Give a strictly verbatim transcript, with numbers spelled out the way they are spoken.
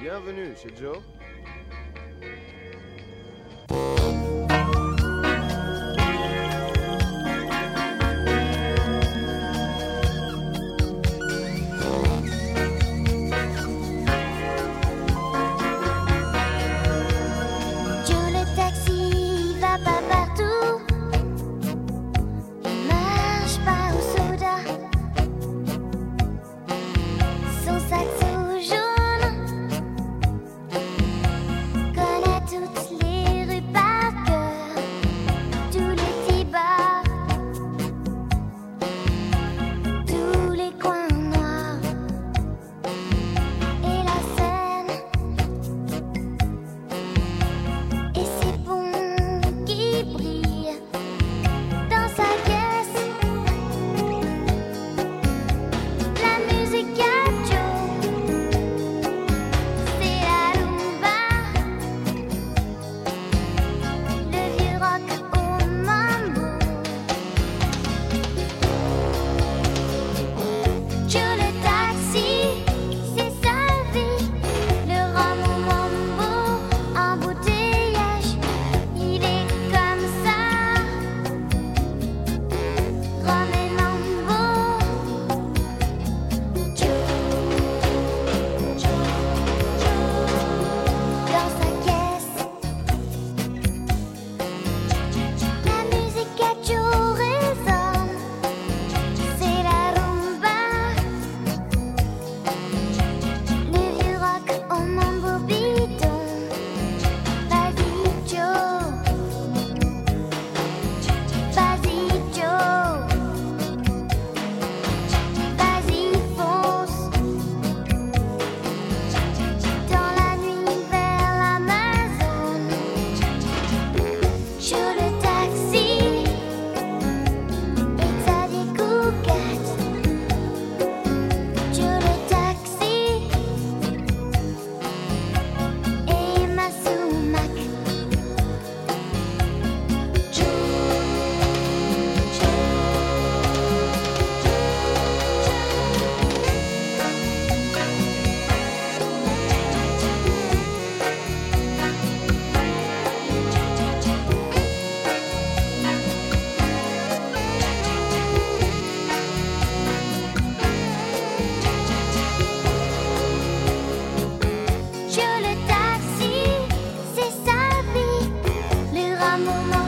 Bienvenue chez Joe. Joe le taxi va pas partout. Il marche pas au soda. Son saxo jaune connaît toutes les rues par cœur, tous les petits bars, tous les coins noirs et la Seine et ses ponts qui brillent dans sa caisse. La musique à Joe, c'est la rumba, le vieux rock au mambo. Joe le taxi, c'est sa vie, le rhum au mambo, embouteillage, il est comme ça. Rhum et mambo, Joe, Joe, Joe, dans sa caisse. La musique à Joe résonne, c'est la rumba, le vieux rock au mambo bidon. Vas-y Joe, vas-y Joe, vas-y fonce dans la nuit vers l'Amazon. Joe le taxi et Xavier Cugat. Joe le taxi et Masumak. Joe, Joe, Joe le taxi, c'est sa vie, le rhum au